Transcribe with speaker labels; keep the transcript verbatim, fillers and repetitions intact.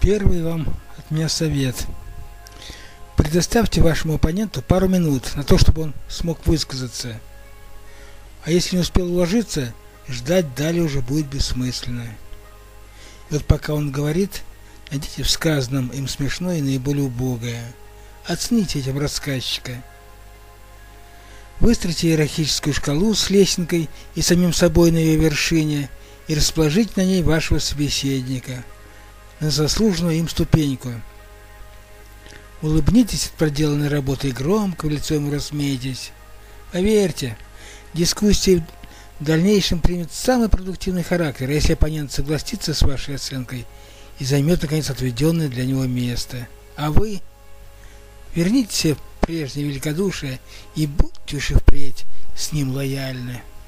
Speaker 1: Первый вам от меня совет. Предоставьте вашему оппоненту пару минут на то, чтобы он смог высказаться. А если не успел уложиться, ждать далее уже будет бессмысленно. И вот пока он говорит, найдите в сказанном им смешное и наиболее убогое. Оцените этим рассказчика. Выстроите иерархическую шкалу с лесенкой и самим собой на ее вершине и расположите на ней вашего собеседника, на заслуженную им ступеньку. Улыбнитесь от проделанной работы и громко в лицо ему рассмейтесь. Поверьте, дискуссия в дальнейшем примет самый продуктивный характер, если оппонент согласится с вашей оценкой и займет, наконец, отведенное для него место. А вы верните себе прежнее великодушие и будьте уж и впредь с ним лояльны.